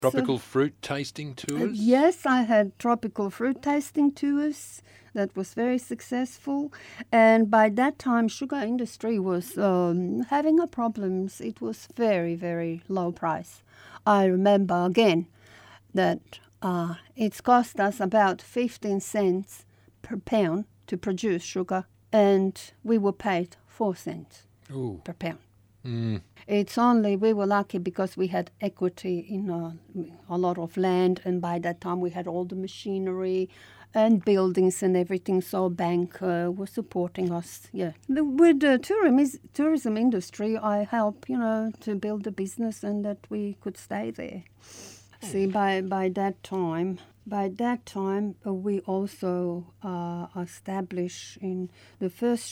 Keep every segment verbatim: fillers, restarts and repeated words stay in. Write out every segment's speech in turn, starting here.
Tropical so, fruit tasting tours? Uh, yes, I had tropical fruit tasting tours. That was very successful. And by that time, sugar industry was um, having a problems. It was very, very low price. I remember again that uh, it's cost us about fifteen cents per pound to produce sugar, and we were paid four cents Ooh. per pound. Mm. It's only, we were lucky because we had equity in a, a lot of land, and by that time we had all the machinery and buildings and everything, so bank uh, was supporting us, yeah. The, with the tourism, tourism industry, I helped, you know, to build a business and that we could stay there. See, by, by that time, by that time, uh, we also uh, established in the first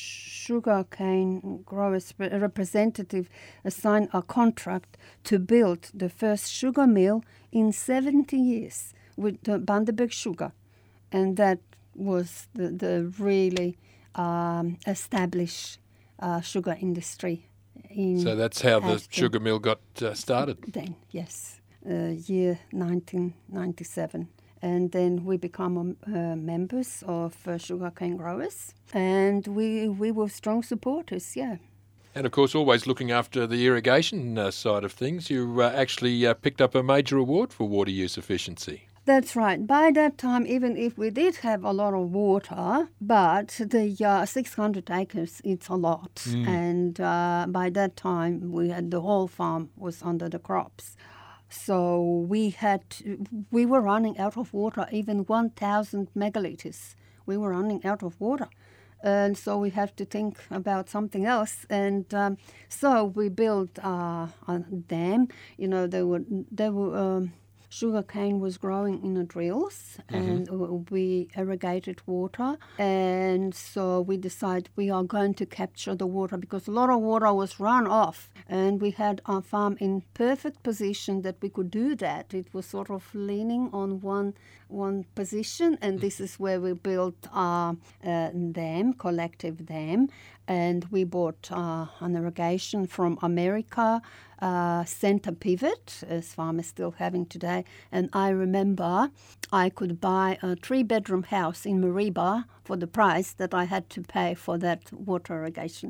sugarcane growers representative signed a contract to build the first sugar mill in seventy years with the Bundaberg Sugar. And that was the, the really um, established uh, sugar industry. In so that's how the Ashton. sugar mill got uh, started? Then, yes, uh, year nineteen ninety-seven. And then we become uh, members of uh, sugarcane growers, and we we were strong supporters, yeah. And of course, always looking after the irrigation uh, side of things, you uh, actually uh, picked up a major award for water use efficiency. That's right. By that time, even if we did have a lot of water, but the uh, six hundred acres, it's a lot. Mm. And uh, by that time, we had the whole farm was under the crops. So we had, we were running out of water, even one thousand megaliters. We were running out of water. And so we have to think about something else. And um, so we built uh, a dam. You know, there were, there were, um, sugarcane was growing in the drills, mm-hmm. and we irrigated water. And so we decided we are going to capture the water because a lot of water was run off. And we had our farm in perfect position that we could do that. It was sort of leaning on one one position, and this is where we built our uh, dam, collective dam. And we bought uh, an irrigation from America, uh, center pivot, as farmers still having today. And I remember I could buy a three-bedroom house in Mariba for the price that I had to pay for that water irrigation.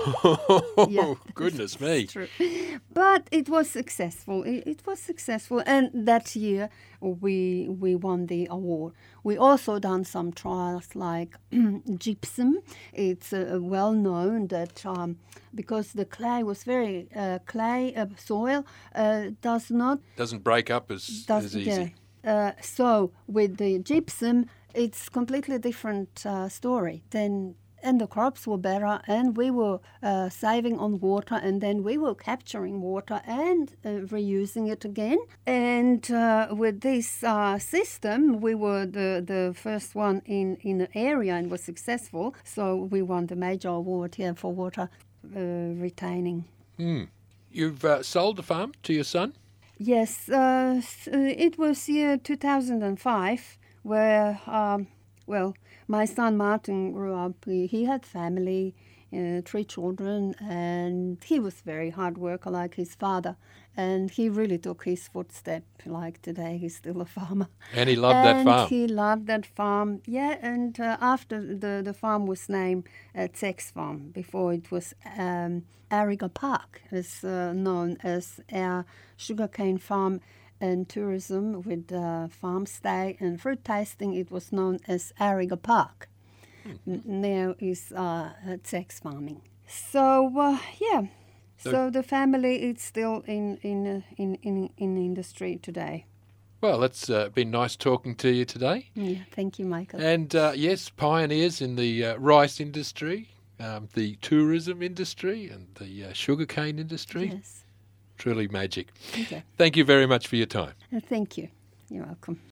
Oh, yeah, goodness me. True. But it was successful. It, it was successful. And that year we we won the award. We also done some trials like gypsum. It's uh, well known that um, because the clay was very, uh, clay uh, soil uh, does not... Doesn't break up as, does, as easy. Yeah. Uh, so with the gypsum, it's completely different uh, story. Then and the crops were better, and we were uh, saving on water, and then we were capturing water and uh, reusing it again. And uh, with this uh, system, we were the, the first one in, in the area and was successful. So we won the major award here for water uh, retaining. Mm. You've uh, sold the farm to your son? Yes, uh, it was year two thousand five where, um, well, my son Martin grew up. He, he had family, uh, three children, and he was very hard worker like his father. And he really took his footstep. Like today, he's still a farmer. And he loved and that farm. he loved that farm, yeah. And uh, after the, the farm was named uh, Tex Farm, before it was um, Ariga Park, is uh, known as our sugarcane farm and tourism with uh, farm stay and fruit tasting. It was known as Ariga Park. Mm-hmm. N- now is uh, Tex farming. So uh, yeah, so, so the family is still in in uh, in in in the industry today. Well, it's uh, been nice talking to you today. Yeah, thank you, Michael. And uh, yes, pioneers in the uh, rice industry, um, the tourism industry, and the uh, sugarcane industry. Yes. Truly magic. Okay. Thank you very much for your time. Uh, thank you. You're welcome.